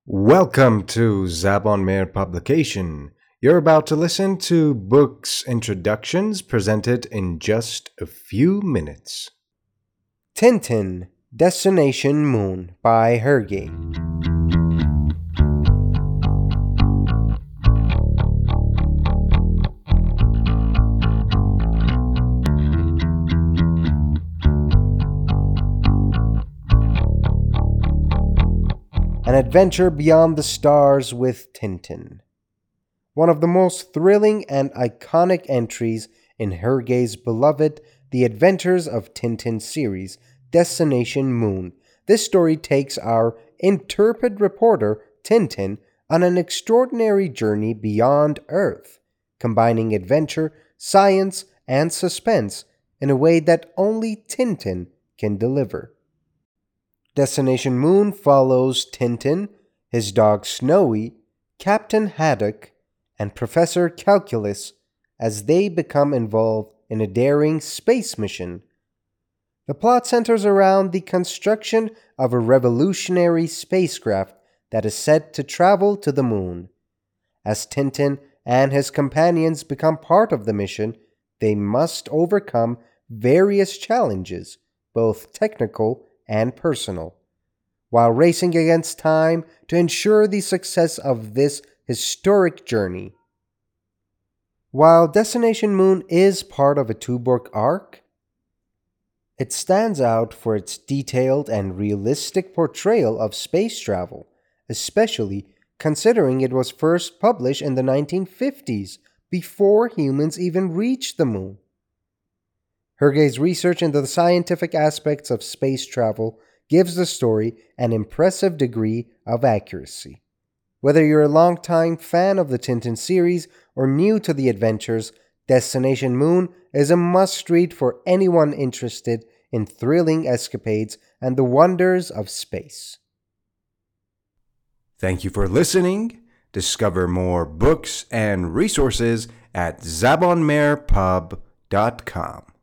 Welcome to Zabon Meir Publication. You're about to listen to books introductions presented in just a few minutes. Tintin, Destination Moon by Hergé. An adventure beyond the stars with Tintin. One of the most thrilling and iconic entries in Hergé's beloved The Adventures of Tintin series, Destination Moon. This story takes our intrepid reporter, Tintin, on an extraordinary journey beyond Earth, combining adventure, science, and suspense in a way that only Tintin can deliver. Destination Moon follows Tintin, his dog Snowy, Captain Haddock, and Professor Calculus as they become involved in a daring space mission. The plot centers around the construction of a revolutionary spacecraft that is set to travel to the moon. As Tintin and his companions become part of the mission, they must overcome various challenges, both technical and personal, while racing against time to ensure the success of this historic journey. While Destination Moon is part of a two-book arc, it stands out for its detailed and realistic portrayal of space travel, especially considering it was first published in the 1950s, before humans even reached the moon. Hergé's research into the scientific aspects of space travel gives the story an impressive degree of accuracy. Whether you're a longtime fan of the Tintin series or new to the adventures, Destination Moon is a must-read for anyone interested in thrilling escapades and the wonders of space. Thank you for listening. Discover more books and resources at zabonmeirpub.com.